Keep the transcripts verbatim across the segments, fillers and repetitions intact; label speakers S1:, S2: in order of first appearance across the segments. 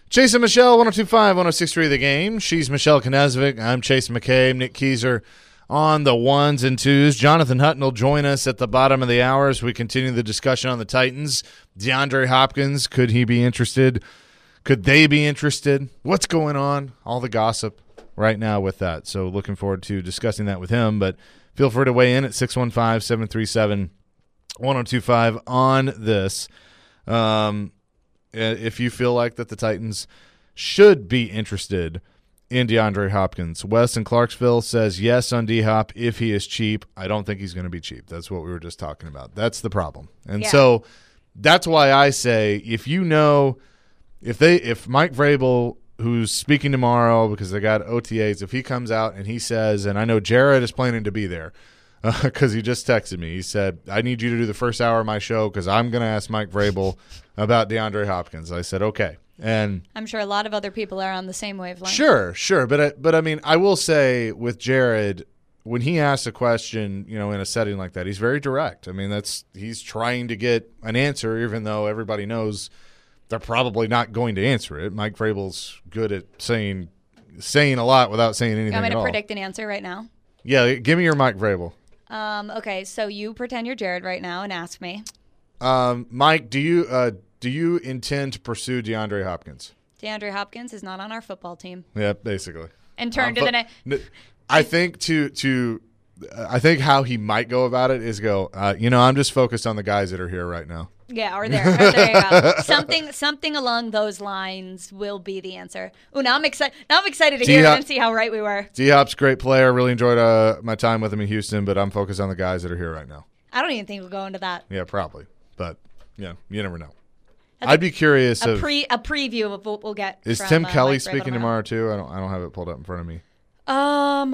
S1: Chase and Michelle, one oh two point five, one oh six point three The Game. She's Michelle Knezvik. I'm Chase McCabe. Nick Keyser on the ones and twos. Jonathan Hutton will join us at the bottom of the hour as we continue the discussion on the Titans. DeAndre Hopkins, could he be interested? Could they be interested? What's going on? All the gossip right now with that. So looking forward to discussing that with him. But feel free to weigh in at six one five, seven three seven, one oh two five on this. Um, if you feel like that the Titans should be interested in DeAndre Hopkins. Wes in Clarksville says yes on D-Hop if he is cheap. I don't think he's going to be cheap. That's what we were just talking about. That's the problem. And yeah. so that's why I say if you know if they if Mike Vrabel, who's speaking tomorrow because they got O T As, if he comes out and he says, and I know Jared is planning to be there because uh, he just texted me. He said, I need you to do the first hour of my show because I'm going to ask Mike Vrabel about DeAndre Hopkins. I said, okay. And
S2: I'm sure a lot of other people are on the same wavelength.
S1: Sure, sure. But, I, but I mean, I will say with Jared, when he asks a question, you know, in a setting like that, he's very direct. I mean, that's he's trying to get an answer, even though everybody knows they're probably not going to answer it. Mike Vrabel's good at saying saying a lot without saying anything
S2: at all. You want me to
S1: all.
S2: predict an answer right now?
S1: Yeah, give me your Mike Vrabel.
S2: Um, okay, so you pretend you're Jared right now and ask me.
S1: Um, Mike, do you uh, do you intend to pursue DeAndre Hopkins?
S2: DeAndre Hopkins is not on our football team.
S1: Yeah, basically.
S2: And turn um, to the next.
S1: I think to to uh, I think how he might go about it is go. Uh, you know, I'm just focused on the guys that are here right now.
S2: Yeah, or there, or there you go. Something, something along those lines will be the answer. Oh, now I'm excited. Now I'm excited to hear it and see how right we were.
S1: D-Hop's a great player. Really enjoyed uh, my time with him in Houston, but I'm focused on the guys that are here right now.
S2: I don't even think we'll go into that.
S1: Yeah, probably, but yeah, you never know.
S2: That's
S1: I'd be curious.
S2: A
S1: of,
S2: pre a preview of what we'll get.
S1: Is
S2: from,
S1: Tim
S2: uh,
S1: Kelly
S2: Mike
S1: speaking tomorrow too? I don't. I don't have it pulled up in front of me.
S2: Um,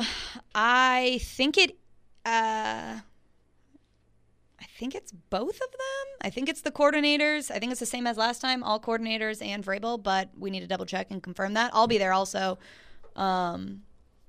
S2: I think it. Uh, I think it's both of them. I think it's the coordinators. I think it's the same as last time, all coordinators and Vrabel, but we need to double check and confirm that. I'll be there also um,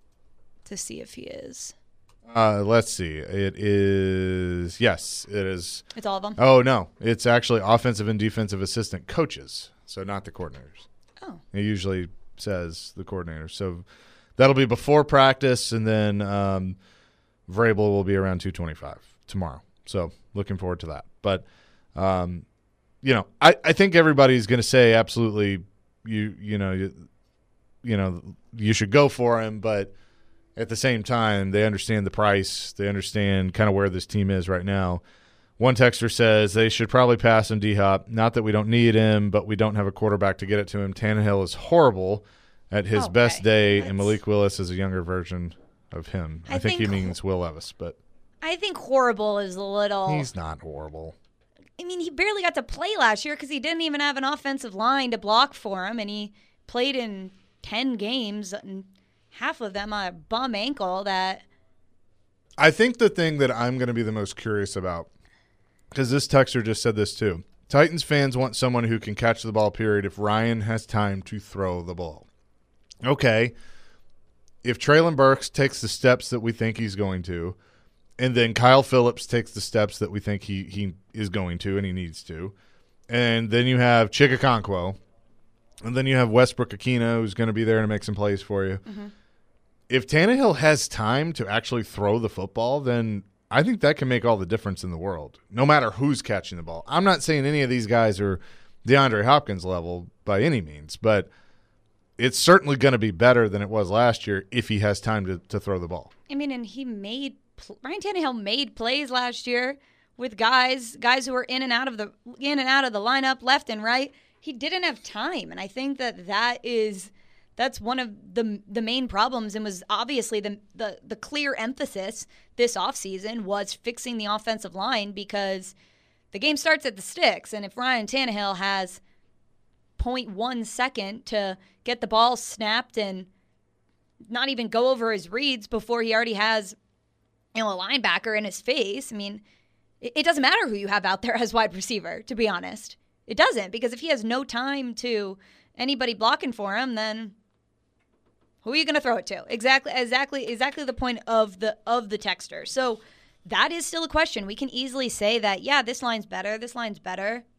S2: to see if he is.
S1: Uh, let's see. It is, yes, it is.
S2: It's all of them?
S1: Oh, no. It's actually offensive and defensive assistant coaches, so not the coordinators.
S2: Oh.
S1: It usually says the coordinators. So that'll be before practice, and then um, Vrabel will be around two twenty-five tomorrow. So looking forward to that. But, um, you know, I, I think everybody's going to say absolutely, you you know, you, you know, you should go for him. But at the same time, they understand the price. They understand kind of where this team is right now. One texter says they should probably pass on D-Hop. Not that we don't need him, but we don't have a quarterback to get it to him. Tannehill is horrible at his
S2: okay.
S1: best day,
S2: That's...
S1: and Malik Willis is a younger version of him. I,
S2: I
S1: think,
S2: think
S1: he means Will Levis, but
S2: I think horrible is a little.
S1: He's not horrible.
S2: I mean, he barely got to play last year because he didn't even have an offensive line to block for him, and he played in ten games, and half of them on a bum ankle. That
S1: I think the thing that I'm going to be the most curious about, because this texter just said this too, Titans fans want someone who can catch the ball, period, if Ryan has time to throw the ball. Okay, if Treylon Burks takes the steps that we think he's going to, and then Kyle Phillips takes the steps that we think he, he is going to and he needs to, and then you have Chikakonkwo, and then you have Westbrook Akina, who's going to be there to make some plays for you.
S2: Mm-hmm.
S1: If Tannehill has time to actually throw the football, then I think that can make all the difference in the world, no matter who's catching the ball. I'm not saying any of these guys are DeAndre Hopkins level by any means, but it's certainly going to be better than it was last year if he has time to, to throw the ball.
S2: I mean, and he made Ryan Tannehill made plays last year with guys guys who were in and out of the in and out of the lineup, left and right. He didn't have time, and I think that that is that's one of the the main problems, and was obviously the the, the clear emphasis this offseason was fixing the offensive line, because the game starts at the sticks, and if Ryan Tannehill has zero point one second to get the ball snapped and not even go over his reads before he already has, you know, a linebacker in his face, I mean, it, it doesn't matter who you have out there as wide receiver, to be honest. It doesn't, because if he has no time to anybody blocking for him, then who are you going to throw it to? Exactly, exactly, exactly the point of the of the texter. So that is still a question. We can easily say that, yeah, this line's better, this line's better.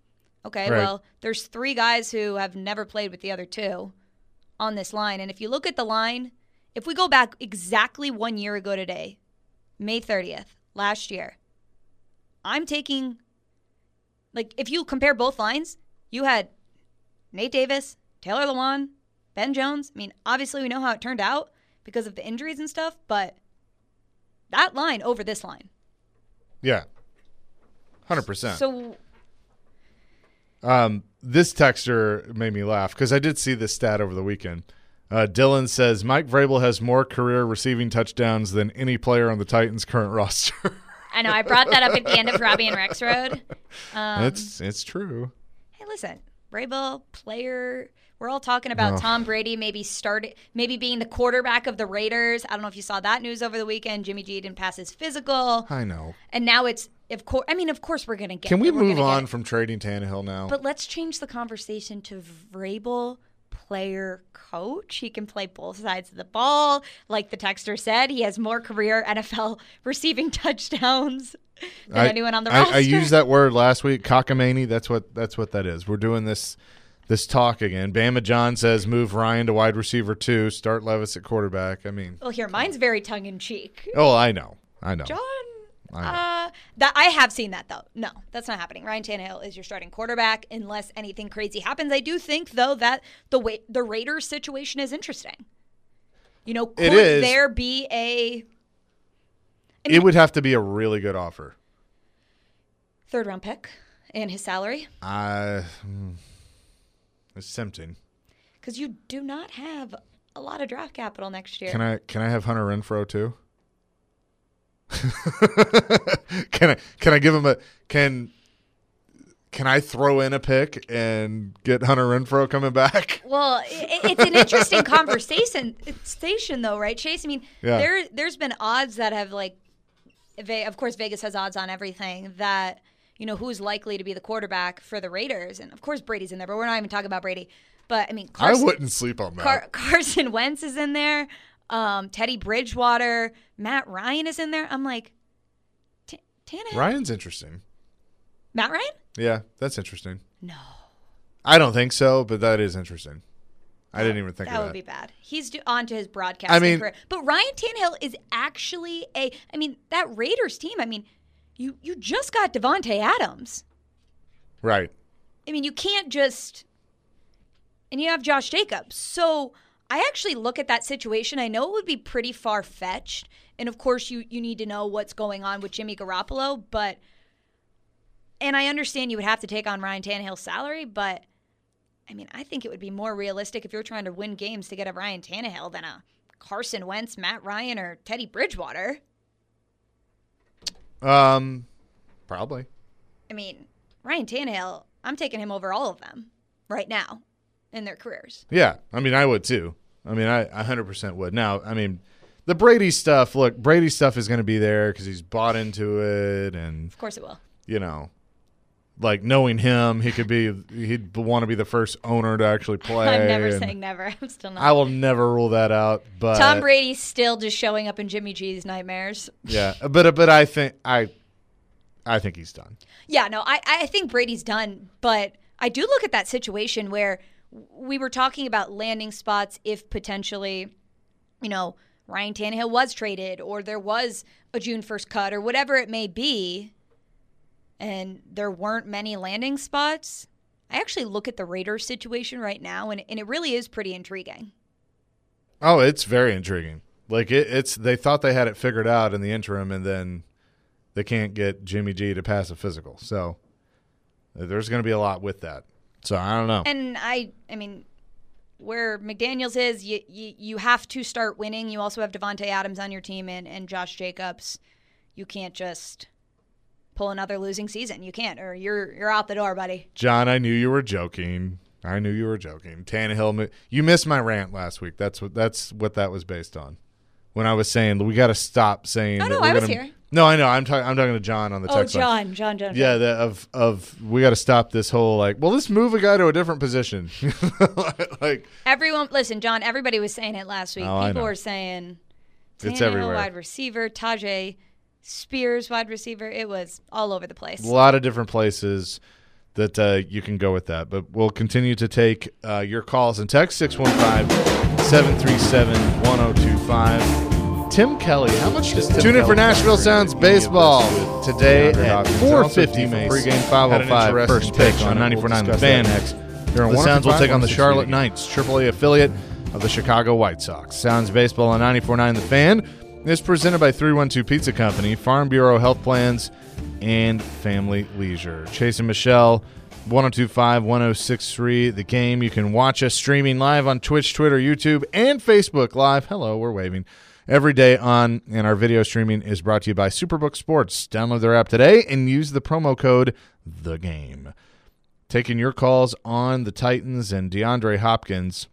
S2: Okay,
S1: Right.
S2: well, there's three guys who have never played with the other two on this line. And if you look at the line, if we go back exactly one year ago today, May thirtieth, last year, I'm taking, like, if you compare both lines, you had Nate Davis, Taylor Lewan, Ben Jones. I mean, obviously we know how it turned out because of the injuries and stuff, but that line over this line.
S1: Yeah. one hundred percent.
S2: So
S1: Um, this texter made me laugh because I did see this stat over the weekend. Uh, Dylan says Mike Vrabel has more career receiving touchdowns than any player on the Titans' current roster.
S2: I know I brought that up at the end of Robbie and Rex Road. Um,
S1: it's it's true.
S2: Hey, listen, Vrabel, player. We're all talking about
S1: Oh.
S2: Tom Brady maybe start, maybe being the quarterback of the Raiders. I don't know if you saw that news over the weekend. Jimmy G didn't pass his physical,
S1: I know.
S2: and now it's of course. I mean, of course, we're gonna get.
S1: Can we
S2: we're
S1: move
S2: gonna get
S1: on
S2: it.
S1: from trading Tannehill now?
S2: But let's change the conversation to Vrabel, player coach. He can play both sides of the ball. Like the texter said, he has more career N F L receiving touchdowns than
S1: I,
S2: anyone on the
S1: I,
S2: roster.
S1: I used that word last week, cockamamie. That's what that's what that is. We're doing this this talk again. Bama John says move Ryan to wide receiver two, start Levis at quarterback. I mean,
S2: Well, here, mine's very tongue in cheek.
S1: oh, I know, I know.
S2: John,
S1: I know.
S2: uh, that I have seen that though. No, that's not happening. Ryan Tannehill is your starting quarterback unless anything crazy happens. I do think though that the way the Raiders situation is interesting. You know, could
S1: It is.
S2: there be a I mean,
S1: It would have to be a really good offer.
S2: third round pick and his salary?
S1: Uh, hmm, it's tempting.
S2: Because you do not have a lot of draft capital next year.
S1: Can I can I have Hunter Renfro too? can I can I give him a can can I throw in a pick and get Hunter Renfro coming back?
S2: Well, it, it's an interesting conversation, station though, right, Chase? I mean,
S1: Yeah.
S2: there there's been odds that have like, Ve- of course, Vegas has odds on everything that you know who's likely to be the quarterback for the Raiders, and of course Brady's in there, but we're not even talking about Brady. But I mean, Carson,
S1: I wouldn't sleep on that.
S2: Car- Carson Wentz is in there, um, Teddy Bridgewater, Matt Ryan is in there. I'm like, T- Tannehill,
S1: Ryan's interesting.
S2: Matt Ryan?
S1: Yeah, that's interesting.
S2: No.
S1: I don't think so, but that is interesting. I didn't even think
S2: that
S1: of
S2: would
S1: that.
S2: be bad. He's do- on to his broadcasting
S1: I mean-
S2: career. But Ryan Tannehill is actually a. I mean, that Raiders team. I mean, you you just got Devontae Adams.
S1: Right.
S2: I mean, you can't just. And you have Josh Jacobs. So I actually look at that situation. I know it would be pretty far fetched, and of course, you you need to know what's going on with Jimmy Garoppolo. But and I understand you would have to take on Ryan Tannehill's salary, but. I mean, I think it would be more realistic if you're trying to win games to get a Ryan Tannehill than a Carson Wentz, Matt Ryan, or Teddy Bridgewater.
S1: Um, probably.
S2: I mean, Ryan Tannehill, I'm taking him over all of them right now in their careers.
S1: Yeah, I mean, I would too. I mean, I one hundred percent would. Now, I mean, the Brady stuff, look, Brady stuff is going to be there because he's bought into it and,
S2: Of course it will.
S1: you know, like knowing him, he could be, he'd want to be the first owner to actually play.
S2: I'm never
S1: and
S2: saying never. I'm still not.
S1: I will never rule that out. But
S2: Tom Brady's still just showing up in Jimmy G's nightmares.
S1: yeah, but but I think I, I think he's done.
S2: Yeah, no, I, I think Brady's done, but I do look at that situation where we were talking about landing spots if potentially, you know, Ryan Tannehill was traded or there was a June first cut or whatever it may be, and there weren't many landing spots. I actually look at the Raiders situation right now, and, and it really is pretty intriguing.
S1: Oh, it's very intriguing. Like it, it's they thought they had it figured out in the interim, and then they can't get Jimmy G to pass a physical. So there's going to be a lot with that. So I don't know.
S2: And I, I mean, where McDaniels is, you, you you have to start winning. You also have Devontae Adams on your team and, and Josh Jacobs. You can't just pull another losing season. You can't, or you're you're out the door, buddy.
S1: John, I knew you were joking. I knew you were joking. Tannehill, you missed my rant last week. That's what that's what that was based on. When I was saying we got to stop saying.
S2: No,
S1: that
S2: no,
S1: we're
S2: I was
S1: gonna,
S2: here.
S1: No, I know. I'm talking. I'm talking to John on the
S2: Oh,
S1: text line.
S2: John, John, John.
S1: Yeah, the, of of we got to stop this whole like. Well, let's move a guy to a different position. like
S2: Everyone, listen, John. Everybody was saying it last week.
S1: Oh, I
S2: People
S1: know.
S2: were saying
S1: It's
S2: Tannehill,
S1: everywhere.
S2: wide receiver, Tajay Spears, wide receiver. It was all over the place.
S1: a lot of different places. that uh, you can go with that. But we'll continue to take uh, your calls and text six one five, seven three seven, one oh two five. Tim Kelly, how much does Tim Tune in for Nashville Sounds Baseball today at four fifty for pregame five oh five first pitch on ninety-four point nine The Fan. The Sounds will take on the Charlotte Knights, triple A affiliate of the Chicago White Sox. Sounds Baseball on ninety-four point nine The Fan is presented by three one two Pizza Company, Farm Bureau Health Plans, and Family Leisure. Chase and Michelle, one oh two five, one oh six three The Game. You can watch us streaming live on Twitch, Twitter, YouTube, and Facebook Live. Hello, we're waving. Every day on, and our video streaming is brought to you by Superbook Sports. Download their app today and use the promo code The Game. Taking your calls on the Titans and DeAndre Hopkins,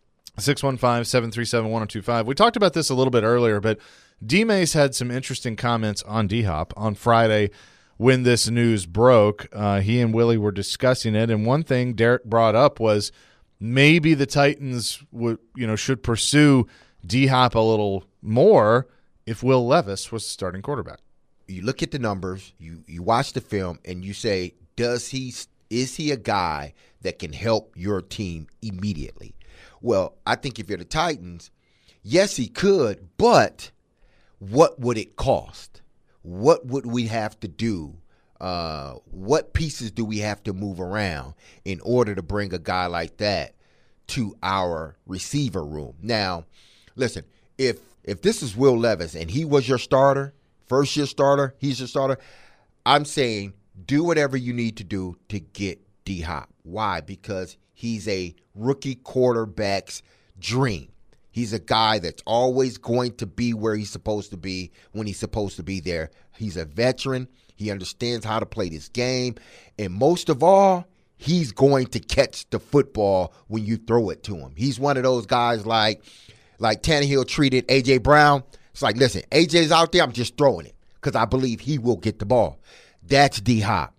S1: six one five, seven three seven, one oh two five. We talked about this a little bit earlier, but D-Mace had some interesting comments on D-Hop on Friday when this news broke. Uh, he and Willie were discussing it, and one thing Derek brought up was maybe the Titans would, you know, should pursue D-Hop a little more if Will Levis was starting quarterback.
S3: You look at the numbers, you you watch the film, and you say, does he is he a guy that can help your team immediately? Well, I think if you're the Titans, yes, he could, but what would it cost? What would we have to do? Uh, what pieces do we have to move around in order to bring a guy like that to our receiver room? Now, listen, if if this is Will Levis and he was your starter, first year starter, he's your starter, I'm saying do whatever you need to do to get D-Hop. Why? Because he's a rookie quarterback's dream. He's a guy that's always going to be where he's supposed to be when he's supposed to be there. He's a veteran. He understands how to play this game. And most of all, he's going to catch the football when you throw it to him. He's one of those guys like like Tannehill treated A J. Brown. It's like, listen, A J's out there, I'm just throwing it because I believe he will get the ball. That's D-Hop.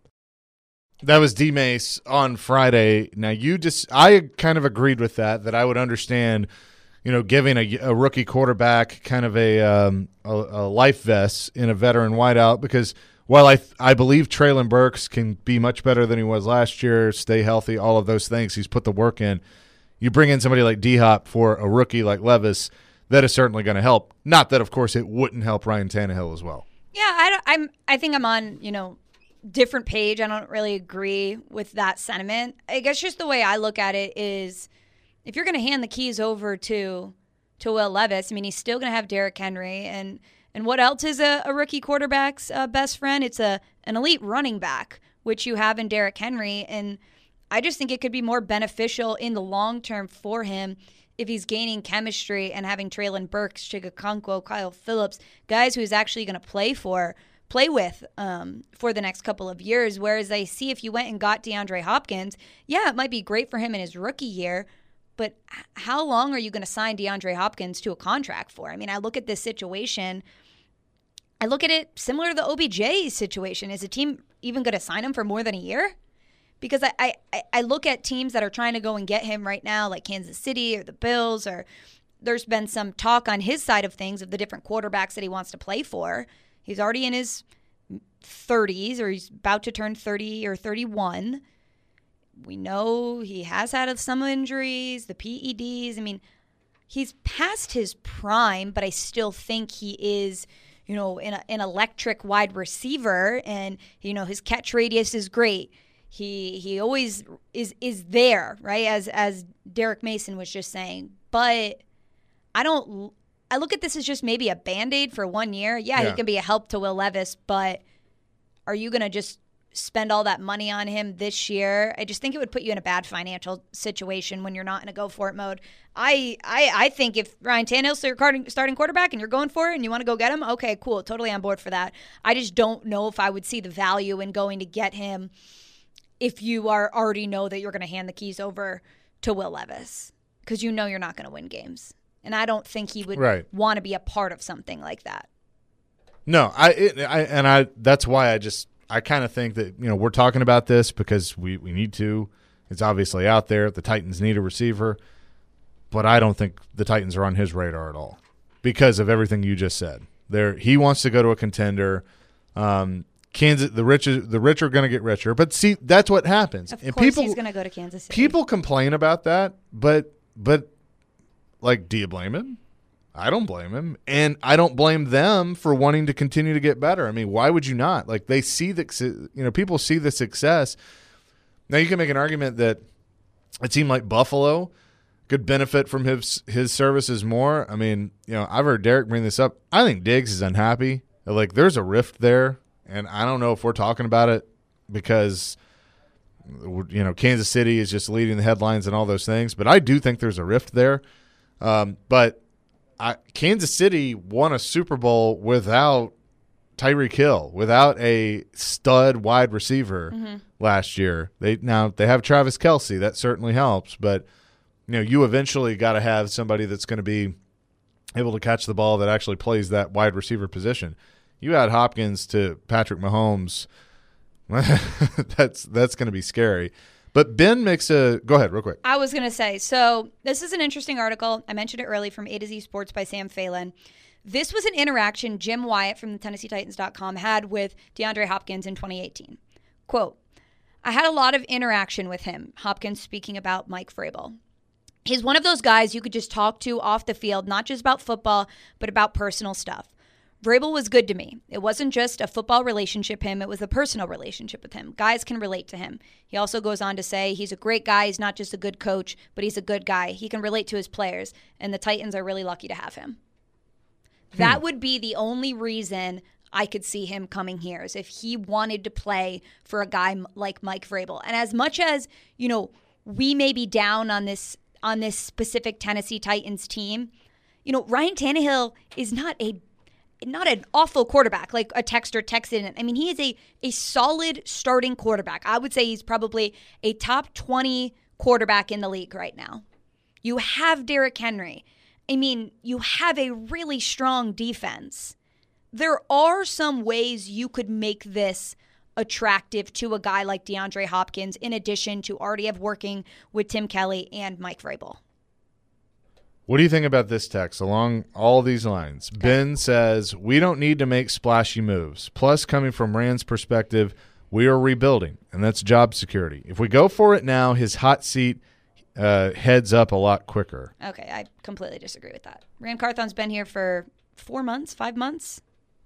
S1: That was D-Mace on Friday. Now, you just, I kind of agreed with that, that I would understand, you know, giving a, a rookie quarterback kind of a, um, a, a life vest in a veteran wideout because while I I believe Treylon Burks can be much better than he was last year, stay healthy, all of those things, he's put the work in. You bring in somebody like D-Hop for a rookie like Levis, that is certainly going to help. Not that, of course, it wouldn't help Ryan Tannehill as well.
S2: Yeah, I don't, I'm. I think I'm on, you know, different page. I don't really agree with that sentiment. I guess just the way I look at it is, if you're going to hand the keys over to to Will Levis, I mean, he's still going to have Derrick Henry, and and what else is a, a rookie quarterback's uh, best friend? It's a an elite running back, which you have in Derrick Henry, and I just think it could be more beneficial in the long term for him if he's gaining chemistry and having Treylon Burks, Chigakonkwo, Kyle Phillips, guys who he's actually going to play for, play with um, for the next couple of years. Whereas I see if you went and got DeAndre Hopkins, yeah, it might be great for him in his rookie year, but how long are you going to sign DeAndre Hopkins to a contract for? I mean, I look at this situation, I look at it similar to the O B J situation. Is a team even going to sign him for more than a year? Because I, I, I look at teams that are trying to go and get him right now, like Kansas City or the Bills, or there's been some talk on his side of things of the different quarterbacks that he wants to play for. He's already in his thirties, or he's about to turn thirty or thirty-one. We know he has had some injuries, the P E Ds. I mean, he's past his prime, but I still think he is, you know, an, an electric wide receiver, and, you know, his catch radius is great. He he always is is there, right? As as Derek Mason was just saying. But I don't I look at this as just maybe a Band-Aid for one year. Yeah, yeah, he can be a help to Will Levis, but are you going to just spend all that money on him this year? I just think it would put you in a bad financial situation when you're not in a go-for-it mode. I, I I think if Ryan Tannehill's your starting quarterback and you're going for it and you want to go get him, okay, cool, totally on board for that. I just don't know if I would see the value in going to get him if you are already know that you're going to hand the keys over to Will Levis, because you know you're not going to win games. And I don't think he would right. want to be a part of something like that.
S1: No, I, it, I and I that's why I just I kind of think that, you know, we're talking about this because we, we need to. It's obviously out there. The Titans need a receiver, but I don't think the Titans are on his radar at all because of everything you just said. There, he wants to go to a contender. Um, Kansas, the rich, the rich are going to get richer. But see, that's what happens.
S2: Of
S1: and
S2: course
S1: people,
S2: he's going to go to Kansas City.
S1: People complain about that, but but like, do you blame him? I don't blame him, and I don't blame them for wanting to continue to get better. I mean, why would you not? Like, they see the, you know, people see the success. Now you can make an argument that it seemed like Buffalo could benefit from his his services more. I mean, you know, I've heard Derek bring this up. I think Diggs is unhappy. Like, there's a rift there, and I don't know if we're talking about it because, you know, Kansas City is just leading the headlines and all those things. But I do think there's a rift there. Um, but I, Kansas City won a Super Bowl without Tyreek Hill, without a stud wide receiver mm-hmm. last year. They now they have Travis Kelce. That certainly helps. But, you know, you eventually got to have somebody that's going to be able to catch the ball that actually plays that wide receiver position. You add Hopkins to Patrick Mahomes, that's that's going to be scary. But Ben makes a – go ahead real quick.
S2: I was going to say, so this is an interesting article. I mentioned it early from A to Z Sports by Sam Phelan. This was an interaction Jim Wyatt from the Tennessee Titans dot com had with DeAndre Hopkins in twenty eighteen. Quote, I had a lot of interaction with him, Hopkins speaking about Mike Vrabel. He's one of those guys you could just talk to off the field, not just about football, but about personal stuff. Vrabel was good to me. It wasn't just a football relationship him, it was a personal relationship with him. Guys can relate to him. He also goes on to say he's a great guy. He's not just a good coach, but he's a good guy. He can relate to his players, and the Titans are really lucky to have him. Hmm. That would be the only reason I could see him coming here, is if he wanted to play for a guy like Mike Vrabel. And as much as, you know, we may be down on this on this specific Tennessee Titans team, you know, Ryan Tannehill is not a not an awful quarterback like a texter texted in. I mean, he is a, a solid starting quarterback. I would say he's probably a top twenty quarterback in the league right now. You have Derrick Henry. I mean, you have a really strong defense. There are some ways you could make this attractive to a guy like DeAndre Hopkins, in addition to already have working with Tim Kelly and Mike Vrabel.
S1: What do you think about this text along all these lines? Okay. Ben says, we don't need to make splashy moves. Plus, coming from Rand's perspective, we are rebuilding, and that's job security. If we go for it now, his hot seat uh, heads up a lot quicker.
S2: Okay, I completely disagree with that. Rand Carthon's been here for four months, five months.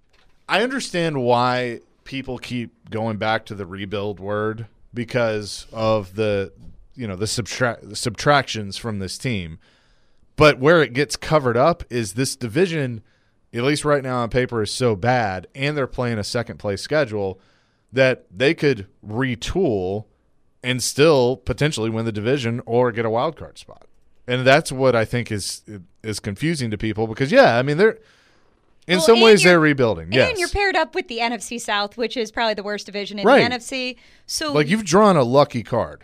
S1: I understand why people keep going back to the rebuild word because of the, you know, the, subtra- the subtractions from this team. But where it gets covered up is this division, at least right now on paper, is so bad, and they're playing a second-place schedule, that they could retool and still potentially win the division or get a wild card spot. And that's what I think is is confusing to people because, yeah, I mean, they're in
S2: well,
S1: some ways they're rebuilding. Yes.
S2: And you're paired up with the N F C South, which is probably the worst division in
S1: right.
S2: the N F C. So,
S1: like, you've drawn a lucky card.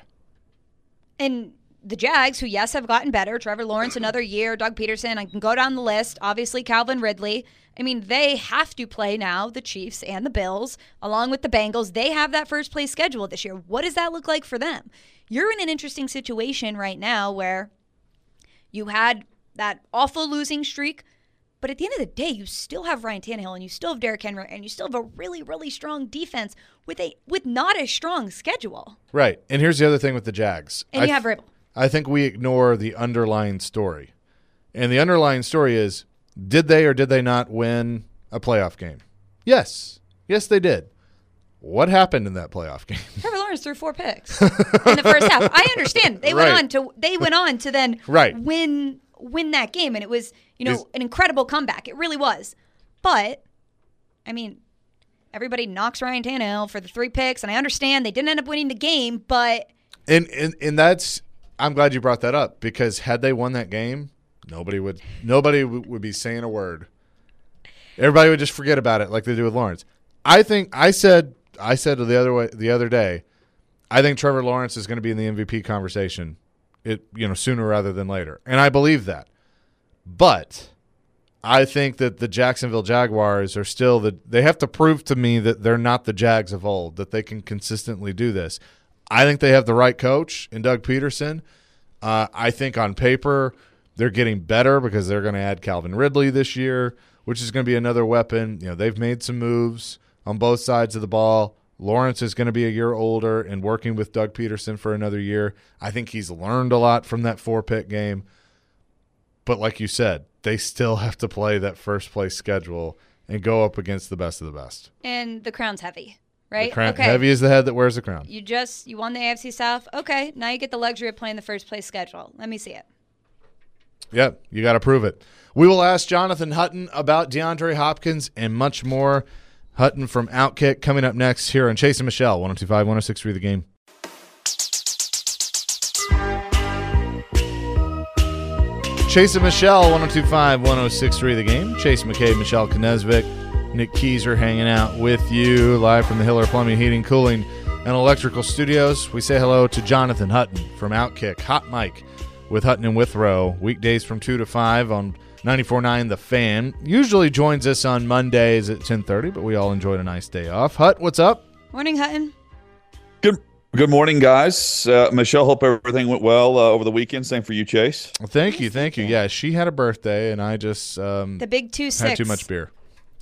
S2: And the Jags, who, yes, have gotten better, Trevor Lawrence another year, Doug Peterson, I can go down the list, obviously Calvin Ridley. I mean, they have to play now, the Chiefs and the Bills, along with the Bengals. They have that first-place schedule this year. What does that look like for them? You're in an interesting situation right now where you had that awful losing streak, but at the end of the day, you still have Ryan Tannehill and you still have Derrick Henry and you still have a really, really strong defense with a with not a strong schedule.
S1: Right. And here's the other thing with the Jags.
S2: And
S1: I
S2: you have Vrabel.
S1: I think we ignore the underlying story. And the underlying story is, did they or did they not win a playoff game? Yes. Yes, they did. What happened in that playoff game?
S2: Trevor Lawrence threw four picks in the first half. I understand. They
S1: right.
S2: went on to they went on to then
S1: right.
S2: win win that game, and it was, you know,
S1: is,
S2: an incredible comeback. It really was. But I mean, everybody knocks Ryan Tannehill for the three picks, and I understand they didn't end up winning the game, but
S1: and and, and that's I'm glad you brought that up because had they won that game, nobody would nobody w- would be saying a word. Everybody would just forget about it like they do with Lawrence. I think I said I said the other way the other day, I think Trevor Lawrence is going to be in the M V P conversation, it you know sooner rather than later, and I believe that. But I think that the Jacksonville Jaguars are still the they have to prove to me that they're not the Jags of old, that they can consistently do this. I think they have the right coach in Doug Peterson. Uh, I think on paper they're getting better because they're going to add Calvin Ridley this year, which is going to be another weapon. You know, they've made some moves. on both sides of the ball. Lawrence is going to be a year older and working with Doug Peterson for another year. I think he's learned a lot from that four-pick game. But like you said, they still have to play that first-place schedule and go up against the best of the best.
S2: And the crown's heavy, right?
S1: The crown,
S2: okay.
S1: Heavy is the head that wears the crown.
S2: You just you won the A F C South. Okay, now you get the luxury of playing the first-place schedule. Let me see it.
S1: Yep, you got to prove it. We will ask Jonathan Hutton about DeAndre Hopkins and much more. Hutton from Outkick coming up next here on Chase and Michelle, one oh two point five, one oh six point three The Game. Chase and Michelle, one oh two point five, one oh six point three The Game. Chase McCabe, Michelle Knezvik, Nick Keyser hanging out with you live from the Hiller Plumbing, Heating, Cooling, and Electrical Studios. We say hello to Jonathan Hutton from Outkick, Hot Mic with Hutton and Withrow, weekdays from two to five on ninety-four point nine The Fan. Usually joins us on Mondays at ten thirty, but we all enjoyed a nice day off. Hut, what's up?
S2: Morning, Hutton.
S4: Good good morning, guys. Uh, Michelle, hope everything went well uh, over the weekend. Same for you, Chase.
S1: Well, thank you, thank you. Yeah, she had a birthday, and I just um,
S2: The big two six.
S1: had too much beer.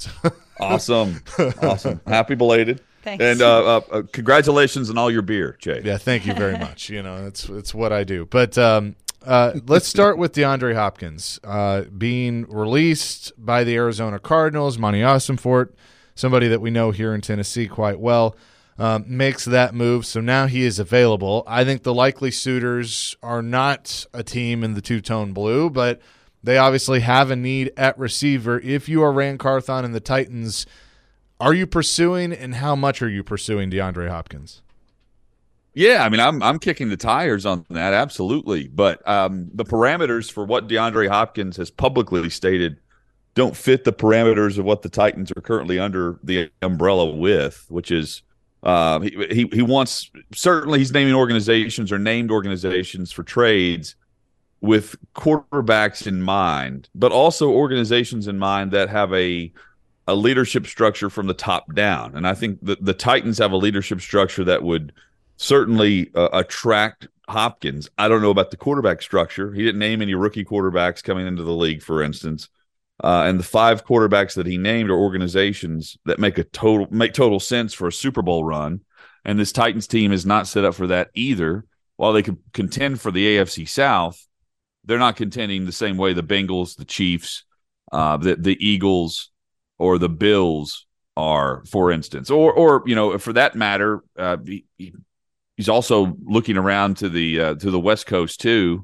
S4: Awesome. Awesome. Happy belated.
S2: Thanks.
S4: And uh, uh, uh, congratulations on all your beer, Chase.
S1: Yeah, thank you very much. You know, it's it's what I do. But um, uh, let's start with DeAndre Hopkins uh, being released by the Arizona Cardinals. Monty Ossenfort, somebody that we know here in Tennessee quite well, um, makes that move. So now he is available. I think the likely suitors are not a team in the two-tone blue, but they obviously have a need at receiver. If you are Ran Carthon and the Titans, are you pursuing, and how much are you pursuing DeAndre Hopkins?
S4: Yeah, I mean, I'm I'm kicking the tires on that, absolutely. But um, the parameters for what DeAndre Hopkins has publicly stated don't fit the parameters of what the Titans are currently under the umbrella with, which is uh, he, he he wants – certainly he's naming organizations or named organizations for trades with quarterbacks in mind, but also organizations in mind that have a – a leadership structure from the top down. And I think the, the Titans have a leadership structure that would certainly uh, attract Hopkins. I don't know about the quarterback structure. He didn't name any rookie quarterbacks coming into the league, for instance. Uh, and the five quarterbacks that he named are organizations that make a total make total sense for a Super Bowl run. And this Titans team is not set up for that either. While they could contend for the A F C South, they're not contending the same way the Bengals, the Chiefs, uh, the, the Eagles, or the Bills are, for instance, or, or you know, for that matter, uh, he, he's also looking around to the uh, to the West Coast too.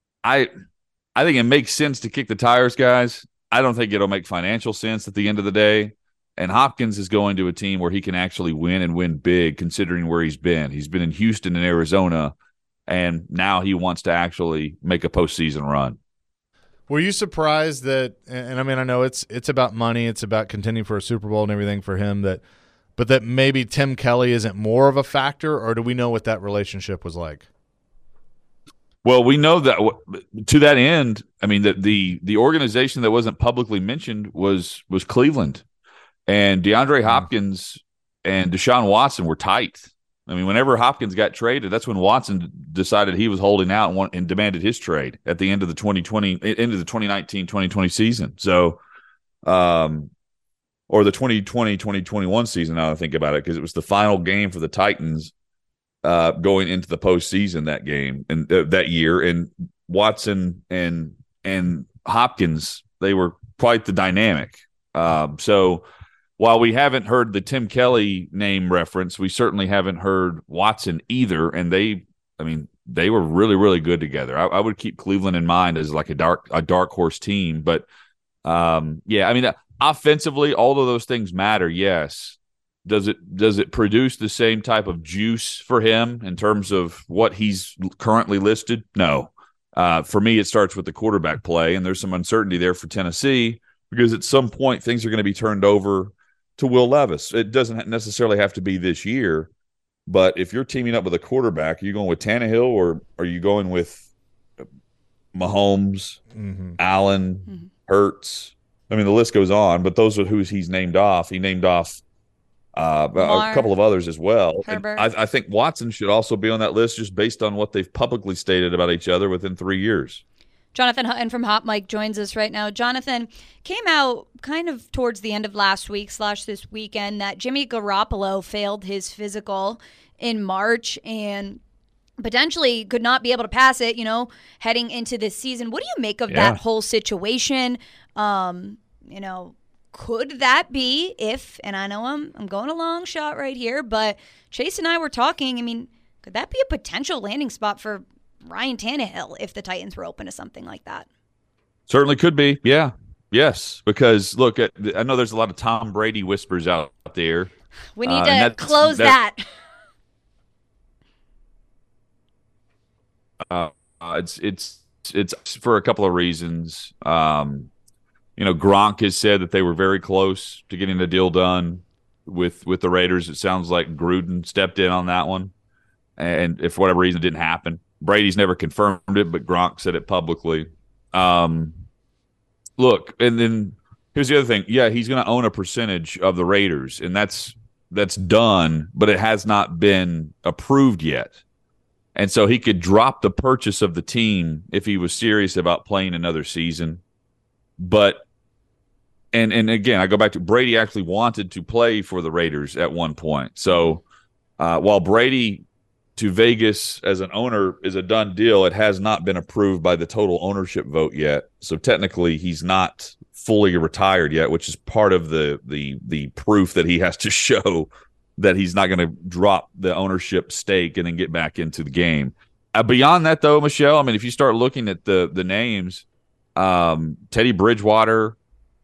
S4: I I think it makes sense to kick the tires, guys. I don't think it'll make financial sense at the end of the day. And Hopkins is going to a team where he can actually win and win big, considering where he's been. He's been in Houston and Arizona, and now he wants to actually make a postseason run.
S1: Were you surprised that, and I mean, I know it's it's about money, it's about contending for a Super Bowl and everything for him, that, but that maybe Tim Kelly isn't more of a factor, or do we know what that relationship was like?
S4: Well, we know that to that end, I mean, the the, the organization that wasn't publicly mentioned was was Cleveland, and DeAndre Hopkins and Deshaun Watson were tight. I mean, whenever Hopkins got traded, that's when Watson decided he was holding out and, want, and demanded his trade at the end of the twenty twenty, end of the twenty nineteen twenty twenty season. So, um, or the twenty twenty twenty twenty-one season, now I think about it, because it was the final game for the Titans uh, going into the postseason that game and uh, that year. And Watson and and Hopkins, they were quite the dynamic. Um, so. While we haven't heard the Tim Kelly name reference, we certainly haven't heard Watson either. And they, I mean, they were really, really good together. I, I would keep Cleveland in mind as like a dark, a dark horse team. But um, yeah, I mean, offensively, all of those things matter. Yes. Does it, does it produce the same type of juice for him in terms of what he's currently listed? No. Uh, for me, it starts with the quarterback play, and there's some uncertainty there for Tennessee because at some point things are going to be turned over to Will Levis. It doesn't necessarily have to be this year, but if you're teaming up with a quarterback, are you going with Tannehill or are you going with Mahomes, mm-hmm. Allen, mm-hmm. Hurts? I mean, the list goes on, but those are who he's named off. He named off uh, a couple of others as well. And I, I think Watson should also be on that list just based on what they've publicly stated about each other within three years.
S2: Jonathan Hutton from Hot Mike joins us right now. Jonathan, came out kind of towards the end of last week slash this weekend that Jimmy Garoppolo failed his physical in March and potentially could not be able to pass it, you know, heading into this season. What do you make of
S4: Yeah.
S2: that whole situation? Um, you know, could that be if, and I know I'm I'm going a long shot right here, but Chase and I were talking, I mean, could that be a potential landing spot for Ryan Tannehill if the Titans were open to something like that?
S4: Certainly could be. Yeah. Yes. Because look, at, I know there's a lot of Tom Brady whispers out there.
S2: We need
S4: Uh,
S2: to
S4: and that's-
S2: close
S4: that-
S2: that.
S4: Uh, it's it's it's for a couple of reasons. Um, you know, Gronk has said that they were very close to getting the deal done with with the Raiders. It sounds like Gruden stepped in on that one, and if for whatever reason it didn't happen, Brady's never confirmed it, but Gronk said it publicly. Um, look, and then here's the other thing. Yeah, he's going to own a percentage of the Raiders, and that's that's done, but it has not been approved yet. And so he could drop the purchase of the team if he was serious about playing another season. But, and and again, I go back to Brady actually wanted to play for the Raiders at one point. So uh, while Brady to Vegas as an owner is a done deal, it has not been approved by the total ownership vote yet. So technically he's not fully retired yet, which is part of the the the proof that he has to show that he's not going to drop the ownership stake and then get back into the game. Uh, beyond that, though, Michelle, I mean, if you start looking at the the names, um, Teddy Bridgewater,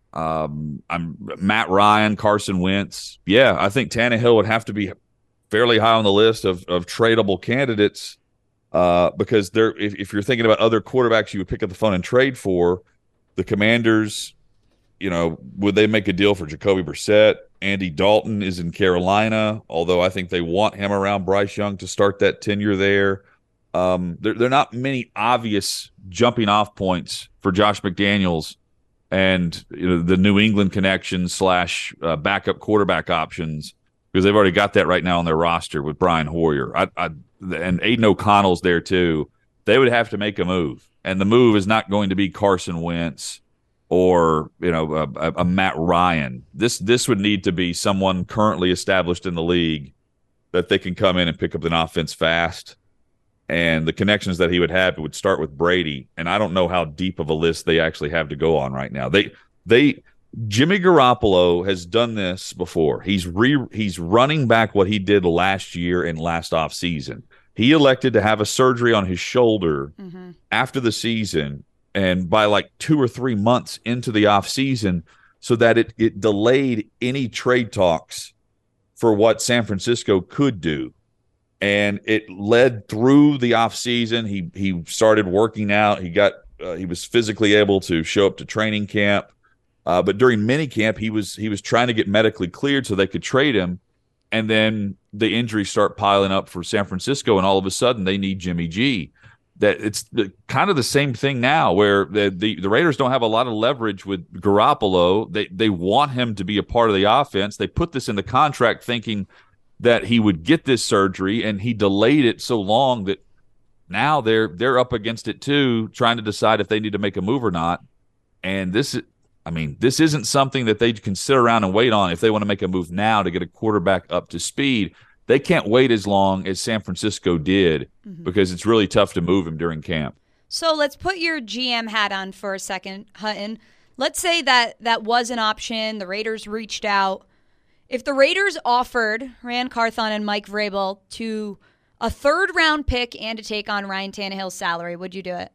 S4: um, I'm Matt Ryan, Carson Wentz. Yeah, I think Tannehill would have to be fairly high on the list of of tradable candidates uh, because they're if, if you're thinking about other quarterbacks you would pick up the phone and trade for, the Commanders, you know, would they make a deal for Jacoby Brissett? Andy Dalton is in Carolina, although I think they want him around Bryce Young to start that tenure there. Um, there, there are not many obvious jumping off points for Josh McDaniels and you know, the New England connection slash uh, backup quarterback options because they've already got that right now on their roster with Brian Hoyer. I, I, and Aiden O'Connell's there too. They would have to make a move, and the move is not going to be Carson Wentz or you know a, a, a Matt Ryan. This this would need to be someone currently established in the league that they can come in and pick up an offense fast. And the connections that he would have would start with Brady. And I don't know how deep of a list they actually have to go on right now. They they Jimmy Garoppolo has done this before. He's re he's running back what he did last year and last offseason. He elected to have a surgery on his shoulder mm-hmm. after the season. And by like two or three months into the offseason, so that it, it delayed any trade talks for what San Francisco could do. And it led through the offseason. He he started working out. He got uh, he was physically able to show up to training camp. Uh, but during minicamp, he was he was trying to get medically cleared so they could trade him. And then the injuries start piling up for San Francisco, and all of a sudden they need Jimmy G. That it's the, kind of the same thing now, where the, the the Raiders don't have a lot of leverage with Garoppolo. They they want him to be a part of the offense. They put this in the contract thinking that he would get this surgery, and he delayed it so long that now they're they're up against it too, trying to decide if they need to make a move or not. And this, I mean, this isn't something that they can sit around and wait on if they want to make a move now to get a quarterback up to speed. They can't wait as long as San Francisco did mm-hmm. because it's really tough to move him during camp.
S2: So let's put your G M hat on for a second, Hutton. Let's say that that was an option. The Raiders reached out. If the Raiders offered Ran Carthon and Mike Vrabel to a third-round pick and to take on Ryan Tannehill's salary, would you do it?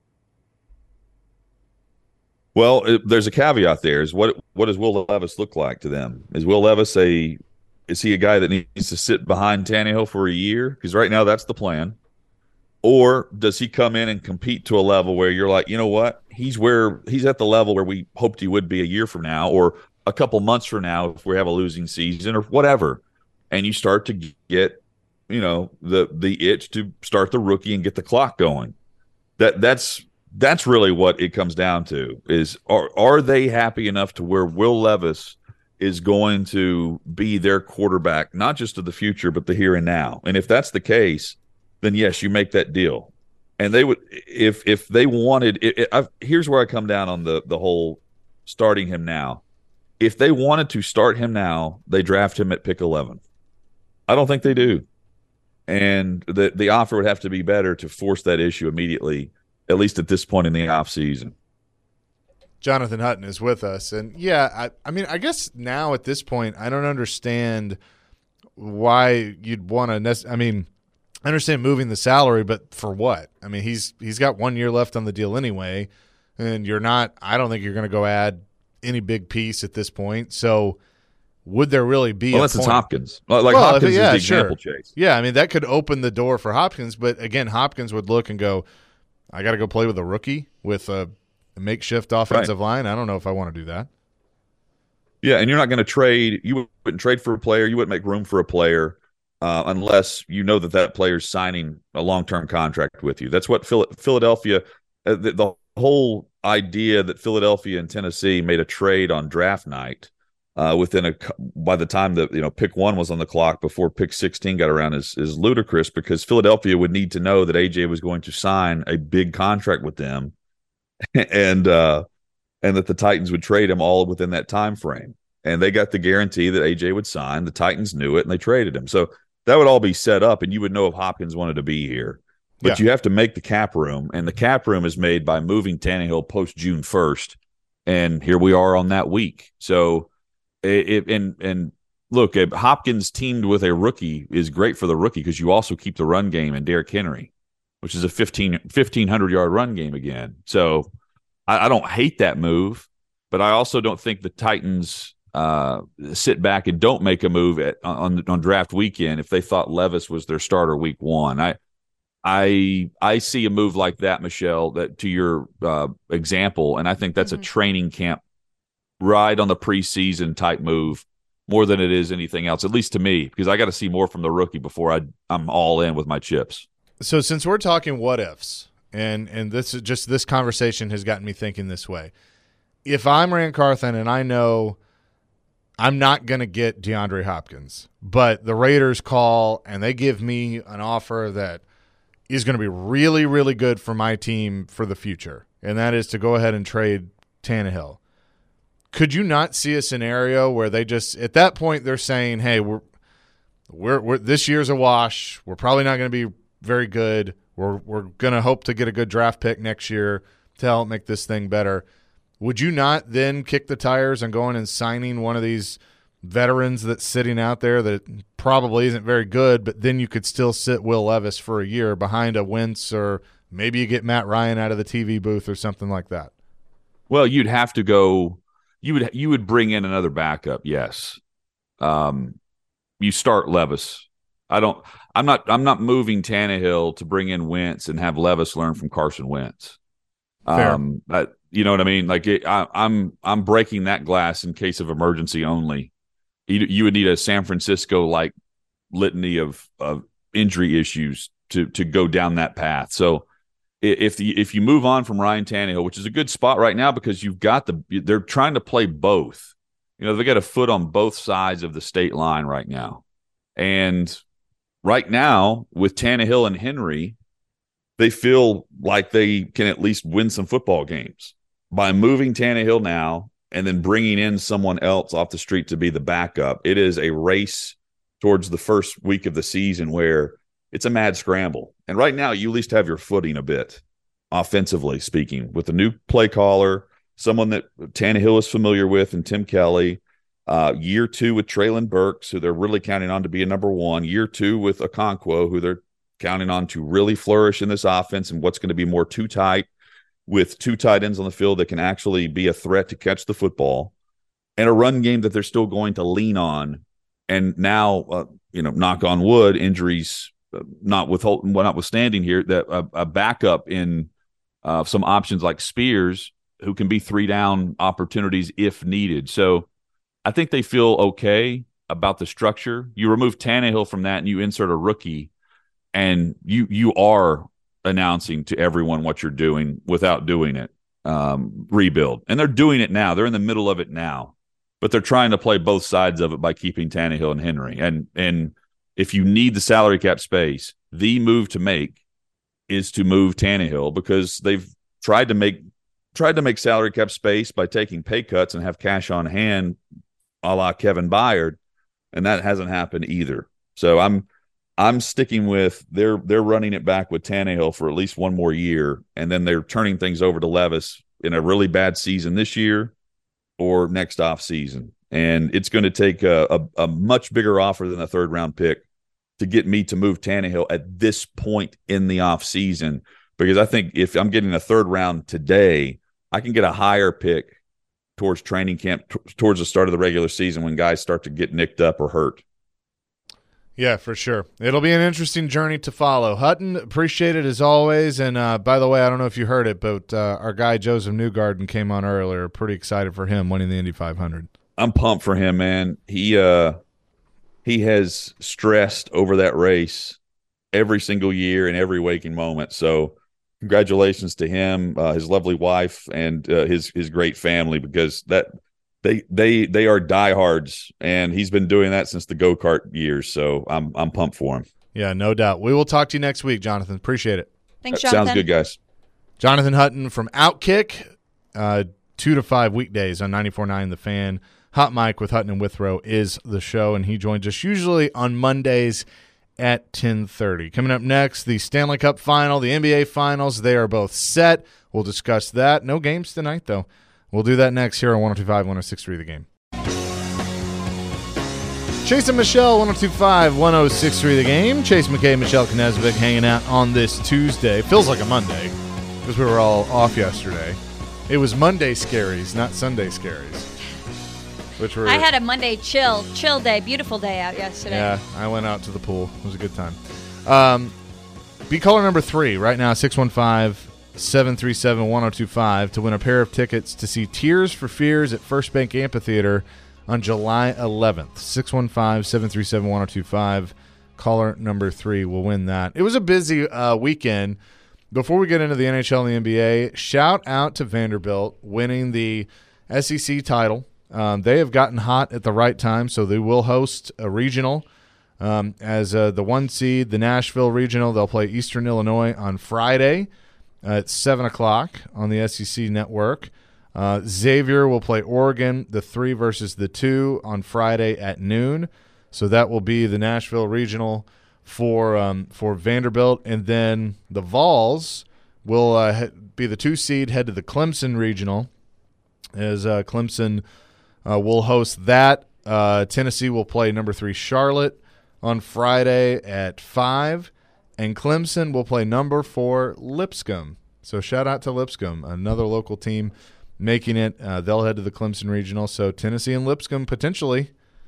S4: Well, it, there's a caveat there. Is what what does Will Levis look like to them? Is Will Levis a Is he a guy that needs to sit behind Tannehill for a year? Because right now that's the plan. Or does he come in and compete to a level where you're like, you know what? He's where he's at the level where we hoped he would be a year from now or a couple months from now if we have a losing season or whatever. And you start to get, you know, the the itch to start the rookie and get the clock going. That that's that's really what it comes down to is are are they happy enough to where Will Levis is going to be their quarterback, not just of the future, but the here and now. And if that's the case, then yes, you make that deal. And they would, if if they wanted, it, it, I've, here's where I come down on the the whole starting him now. If they wanted to start him now, they draft him at pick eleven. I don't think they do. And the the offer would have to be better to force that issue immediately, at least at this point in the offseason.
S1: Jonathan Hutton is with us. And, yeah, I, I mean, I guess now at this point, I don't understand why you'd want to nec- – I mean, I understand moving the salary, but for what? I mean, he's he's got one year left on the deal anyway, and you're not – I don't think you're going to go add any big piece at this point. So would there really be
S4: Unless
S1: a
S4: it's
S1: point?
S4: Hopkins. Like
S1: well,
S4: Hopkins
S1: it, yeah,
S4: is the example,
S1: sure.
S4: Chase.
S1: Yeah, I mean, that could open the door for Hopkins, but, again, Hopkins would look and go, I got to go play with a rookie with a – a makeshift offensive right. line. I don't know if I want to do that.
S4: Yeah, and you're not going to trade. You wouldn't trade for a player. You wouldn't make room for a player uh, unless you know that that player's signing a long-term contract with you. That's what Phil- Philadelphia uh, – the, the whole idea that Philadelphia and Tennessee made a trade on draft night uh, within a – by the time that, you know, pick one was on the clock before pick sixteen got around is, is ludicrous because Philadelphia would need to know that A J was going to sign a big contract with them and uh, and that the Titans would trade him all within that time frame. And they got the guarantee that A J would sign. The Titans knew it, and they traded him. So that would all be set up, and you would know if Hopkins wanted to be here. But yeah. You have to make the cap room, and the cap room is made by moving Tannehill post-June first, and here we are on that week. So, it, and and look, if Hopkins teamed with a rookie is great for the rookie because you also keep the run game and Derrick Henry, which is a fifteen, fifteen hundred-yard run game again. So I, I don't hate that move, but I also don't think the Titans uh, sit back and don't make a move at, on, on draft weekend if they thought Levis was their starter week one. I I I see a move like that, Michelle, that to your uh, example, and I think that's mm-hmm. a training camp ride on the preseason type move more than it is anything else, at least to me, because I got to see more from the rookie before I, I'm all in with my chips.
S1: So since we're talking what ifs, and and this is just this conversation has gotten me thinking this way. If I'm Rand Carthen and I know I'm not going to get DeAndre Hopkins, but the Raiders call and they give me an offer that is going to be really, really good for my team for the future, and that is to go ahead and trade Tannehill. Could you not see a scenario where they just at that point they're saying, "Hey, we're we're, we're this year's a wash. We're probably not going to be very good. We're we're going to hope to get a good draft pick next year to help make this thing better." Would you not then kick the tires on going and signing one of these veterans that's sitting out there that probably isn't very good, but then you could still sit Will Levis for a year behind a Wentz, or maybe you get Matt Ryan out of the T V booth or something like that?
S4: Well, you'd have to go – you would you would bring in another backup, yes. Um, you start Levis. I don't – I'm not I'm not moving Tannehill to bring in Wentz and have Levis learn from Carson Wentz.
S1: Fair.
S4: Um, but you know what I mean? Like it, I, I'm I'm breaking that glass in case of emergency only. You, you would need a San Francisco like litany of, of injury issues to to go down that path. So if the, if you move on from Ryan Tannehill, which is a good spot right now because you've got the they're trying to play both. You know, they got a foot on both sides of the state line right now, and right now with Tannehill and Henry, they feel like they can at least win some football games by moving Tannehill now and then bringing in someone else off the street to be the backup. It is a race towards the first week of the season where it's a mad scramble. And right now, you at least have your footing a bit, offensively speaking, with a new play caller, someone that Tannehill is familiar with, and Tim Kelly. Uh, year two with Treylon Burks, who they're really counting on to be a number one. Year two with Okonkwo, who they're counting on to really flourish in this offense and what's going to be more too tight, with two tight ends on the field that can actually be a threat to catch the football, and a run game that they're still going to lean on. And now, uh, you know, knock on wood, injuries uh, not withhold, well, notwithstanding here, that a, a backup in uh, some options like Spears, who can be three down opportunities if needed. So I think they feel okay about the structure. You remove Tannehill from that and you insert a rookie, and you you are announcing to everyone what you're doing without doing it. Um, rebuild. And they're doing it now. They're in the middle of it now. But they're trying to play both sides of it by keeping Tannehill and Henry. And and if you need the salary cap space, the move to make is to move Tannehill because they've tried to make tried to make salary cap space by taking pay cuts and have cash on hand, a la Kevin Byard, and that hasn't happened either. So I'm I'm sticking with they're they're running it back with Tannehill for at least one more year, and then they're turning things over to Levis in a really bad season this year or next off season. And it's going to take a, a, a much bigger offer than a third round pick to get me to move Tannehill at this point in the off season, because I think if I'm getting a third round today, I can get a higher pick towards training camp, t- towards the start of the regular season when guys start to get nicked up or hurt.
S1: Yeah, for sure. It'll be an interesting journey to follow. Hutton, appreciate it as always. And uh, by the way, I don't know if you heard it, but uh, our guy Joseph Newgarden came on earlier. Pretty excited for him winning the Indy five hundred.
S4: I'm pumped for him, man. He uh, he has stressed over that race every single year and every waking moment. So congratulations to him, uh, his lovely wife, and uh, his his great family, because that they they they are diehards, and he's been doing that since the go-kart years. So I'm I'm pumped for him.
S1: Yeah, no doubt. We will talk to you next week, Jonathan. Appreciate it.
S2: Thanks,
S4: That
S2: Jonathan.
S4: sounds good, guys.
S1: Jonathan Hutton from Outkick, uh, two to five weekdays on ninety-four point nine The Fan. Hot Mic with Hutton and Withrow is the show, and he joins us usually on Mondays at ten thirty. Coming up next, the Stanley Cup Final, the N B A Finals. They are both set. We'll discuss that. No games tonight, though. We'll do that next here on one oh two point five, one oh six point three The Game. Chase and Michelle, one oh two point five, one oh six point three The Game. Chase McKay, Michelle Knezvik hanging out on this Tuesday. Feels like a Monday because we were all off yesterday. It was Monday scaries, not Sunday scaries. Which were,
S2: I had a Monday chill, chill day, beautiful day out yesterday.
S1: Yeah, I went out to the pool. It was a good time. Um, be caller number three right now, six one five, seven three seven, one oh two five, to win a pair of tickets to see Tears for Fears at First Bank Amphitheater on July eleventh. six one five, seven three seven, one oh two five. Caller number three will win that. It was a busy uh, weekend. Before we get into the N H L and the N B A, shout out to Vanderbilt winning the S E C title. Um, they have gotten hot at the right time, so they will host a regional. Um, as uh, the one seed, the Nashville Regional, they'll play Eastern Illinois on Friday at seven o'clock on the S E C network. Uh, Xavier will play Oregon, the three versus the two, on Friday at noon. So that will be the Nashville Regional for um, for Vanderbilt. And then the Vols will uh, he- be the two seed, head to the Clemson Regional, as uh, Clemson uh, will host that. Uh, Tennessee will play number three Charlotte on Friday at five. And Clemson will play number four Lipscomb. So shout out to Lipscomb, another local team making it. Uh, they'll head to the Clemson Regional. So Tennessee and Lipscomb potentially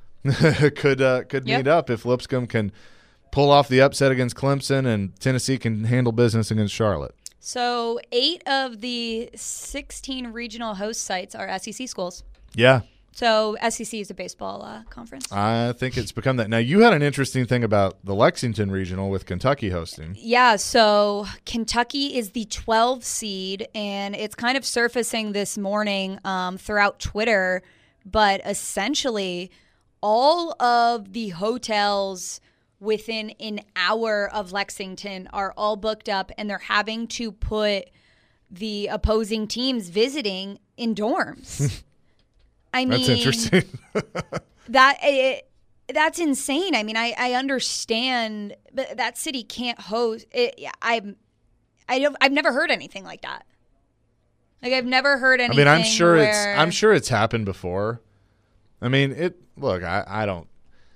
S1: could uh, could
S2: Yep.
S1: meet up if Lipscomb can pull off the upset against Clemson and Tennessee can handle business against Charlotte.
S2: So eight of the sixteen regional host sites are S E C schools.
S1: Yeah,
S2: So S E C is a baseball uh, conference.
S1: I think it's become that. Now, you had an interesting thing about the Lexington Regional with Kentucky hosting.
S2: Yeah, so Kentucky is the twelve seed, and it's kind of surfacing this morning um, throughout Twitter, but essentially all of the hotels within an hour of Lexington are all booked up, and they're having to put the opposing teams visiting in dorms. I mean,
S1: That's interesting.
S2: that it, that's insane. I mean, I, I understand, but that city can't host. It, I'm, I don't. I've never heard anything like that. Like I've never heard
S1: I
S2: anything.
S1: mean, I'm sure it's
S2: where-
S1: I'm sure it's happened before. I mean, it. Look, I, I don't.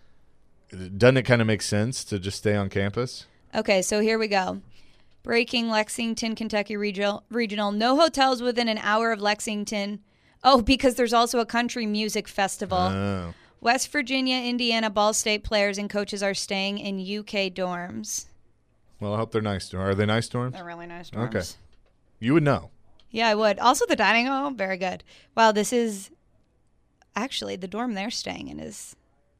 S1: Doesn't it kind of make sense to just stay on campus?
S2: Okay, so here we go. Breaking Lexington, Kentucky regional. Regional. No hotels within an hour of Lexington. Oh, because there's also a country music festival.
S1: Oh.
S2: West Virginia, Indiana, Ball State players and coaches are staying in U K dorms.
S1: Well, I hope they're nice. Are they nice dorms?
S2: They're really nice dorms.
S1: Okay. You would know.
S2: Yeah, I would. Also, the dining hall, very good. Wow, this is actually the dorm they're staying in is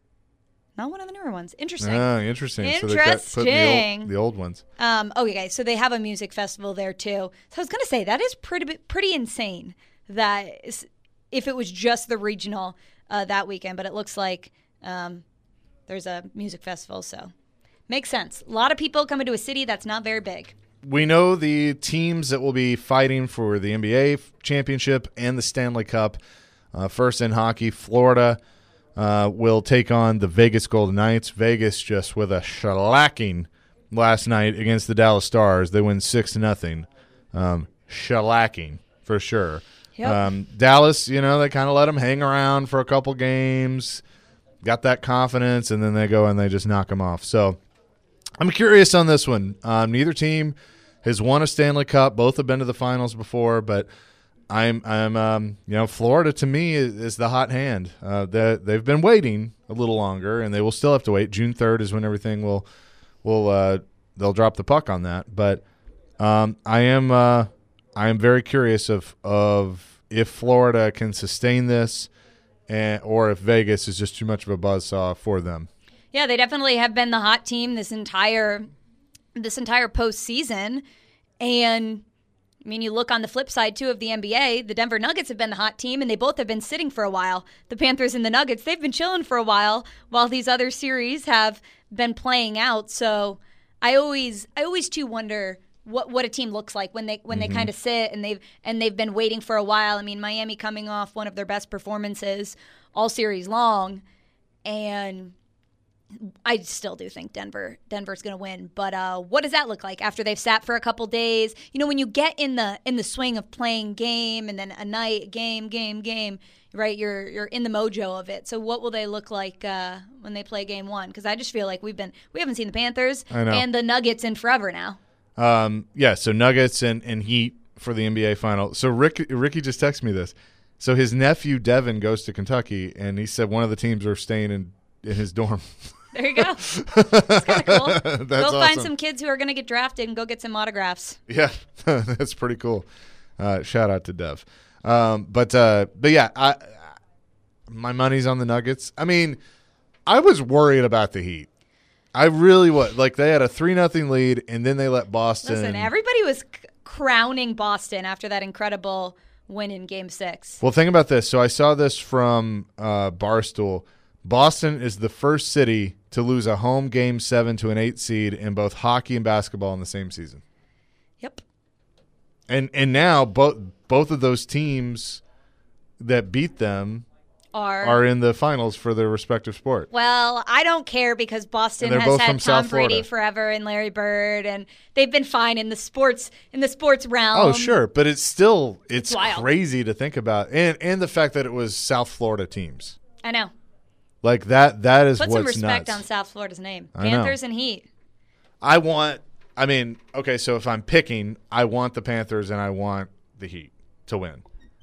S2: not one of the newer ones. Interesting.
S1: Ah, interesting. So they got put in the
S2: Interesting.
S1: old, the old ones.
S2: Um, okay, so they have a music festival there too. So I was gonna say that is pretty pretty insane. That is, if it was just the regional uh, that weekend, but it looks like um, there's a music festival, so makes sense. A lot of people coming to a city that's not very big.
S1: we know the teams that will be fighting for the N B A championship and the Stanley Cup. Uh, first in hockey, Florida uh, will take on the Vegas Golden Knights. Vegas just with a shellacking last night against the Dallas Stars. They win six to nothing. Um, shellacking for sure.
S2: Yep.
S1: Um, Dallas, you know, they kind of let them hang around for a couple games, got that confidence, and then they go and they just knock them off. So I'm curious on this one. Um, neither team has won a Stanley Cup. Both have been to the finals before, but I'm, I'm, um, you know, Florida to me is, is the hot hand. Uh, they, they've been waiting a little longer, and they will still have to wait. June third is when everything will, will, uh, they'll drop the puck on that. But um, I am, uh, I am very curious of, of if Florida can sustain this, and or if Vegas is just too much of a buzzsaw for them.
S2: Yeah, they definitely have been the hot team this entire this entire postseason. And I mean, you look on the flip side too of the N B A, the Denver Nuggets have been the hot team, and they both have been sitting for a while. The Panthers and the Nuggets, they've been chilling for a while while these other series have been playing out. So I always I always too wonder what what a team looks like when they when mm-hmm. they kind of sit and they've and they've been waiting for a while. I mean, Miami coming off one of their best performances all series long, and I still do think Denver Denver's going to win. But uh, what does that look like after they've sat for a couple days? You know, when you get in the in the swing of playing game and then a night game, game, game, right? You're you're in the mojo of it. So what will they look like uh, when they play game one? Because I just feel like we've been we haven't seen the Panthers and the Nuggets in forever now.
S1: Um, yeah. So Nuggets and, and Heat for the N B A final. So Rick Ricky just texted me this. So his nephew Devin goes to Kentucky, and he said one of the teams are staying in, in his dorm.
S2: There you go. That's kind of cool.
S1: That's
S2: go
S1: awesome.
S2: Find some kids who are going to get drafted and go get some autographs.
S1: Yeah, that's pretty cool. Uh, shout out to Dev. Um, but uh, but yeah, I, my money's on the Nuggets. I mean, I was worried about the Heat. I really was. Like, they had a three nothing lead, and then they let Boston.
S2: Listen, everybody was c- crowning Boston after that incredible win in Game Six.
S1: Well, think about this. So I saw this from uh, Barstool. Boston is the first city to lose a home game seven to an eight seed in both hockey and basketball in the same season.
S2: Yep.
S1: And and now both both of those teams that beat them
S2: are
S1: are in the finals for their respective sport.
S2: Well, I don't care because Boston
S1: has
S2: had
S1: from
S2: Tom
S1: South
S2: Brady
S1: Florida.
S2: forever and Larry Bird, and they've been fine in the sports in the sports realm.
S1: Oh, sure, but it's still it's,
S2: It's wild.
S1: crazy to think about, and and the fact that it was South Florida teams.
S2: I know.
S1: Like that that is
S2: Put
S1: what's
S2: some respect
S1: nuts.
S2: on South Florida's name.
S1: I know.
S2: Panthers and Heat.
S1: I want I mean, okay, so if I'm picking, I want the Panthers and I want the Heat to win.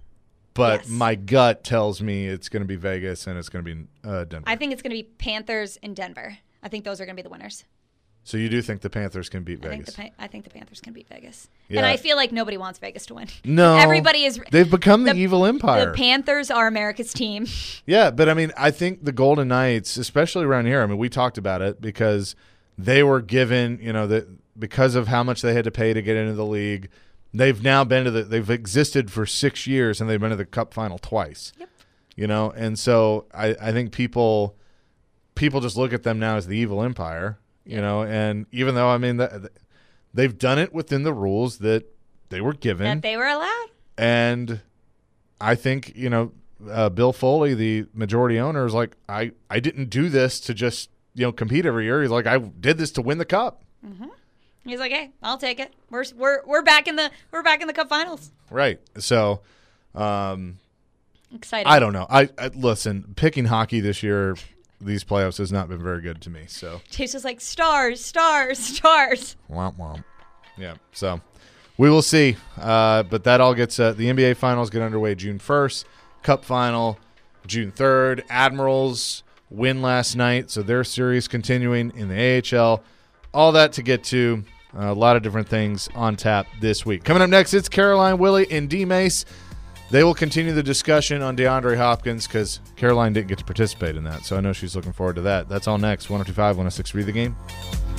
S1: But
S2: Yes.
S1: my gut tells me it's going to be Vegas and it's going to be uh, Denver.
S2: I think it's going to be Panthers and Denver. I think those are going to be the winners.
S1: So you do think the Panthers can beat
S2: I think,
S1: Vegas?
S2: the, Pa- I think the Panthers can beat Vegas.
S1: Yeah.
S2: And I feel like nobody wants Vegas to win.
S1: No.
S2: Everybody is.
S1: They've become the,
S2: the-
S1: evil empire.
S2: The Panthers are America's team.
S1: Yeah, but I mean, I think the Golden Knights, especially around here, I mean, we talked about it because they were given, you know, that because of how much they had to pay to get into the league, they've now been to the, they've existed for six years and they've been to the Cup final twice.
S2: Yep.
S1: You know, and so I, I think people, people just look at them now as the evil empire, you know, and even though, I mean, the, they've done it within the rules that they were given.
S2: That they were allowed.
S1: And I think, you know, uh, Bill Foley, the majority owner, is like, I, I didn't do this to just, you know, compete every year. He's like, I did this to win the cup.
S2: Mm-hmm. He's like, hey, I'll take it. We're we're we're back in the we're back in the Cup Finals.
S1: Right. So, um,
S2: Exciting.
S1: I don't know. I, I listen. Picking hockey this year, these playoffs has not been very good to me. So
S2: Chase was like, stars, stars, stars.
S1: womp womp. Yeah. So we will see. Uh, but that all gets uh, the N B A finals get underway June first. Cup final June third. Admirals win last night, so their series continuing in the A H L. All that to get to. Uh, a lot of different things on tap this week. Coming up next, it's Caroline, Willie, and D. Mace. They will continue the discussion on DeAndre Hopkins because Caroline didn't get to participate in that, so I know she's looking forward to that. That's all next. one oh two point five, one oh six point three The Game.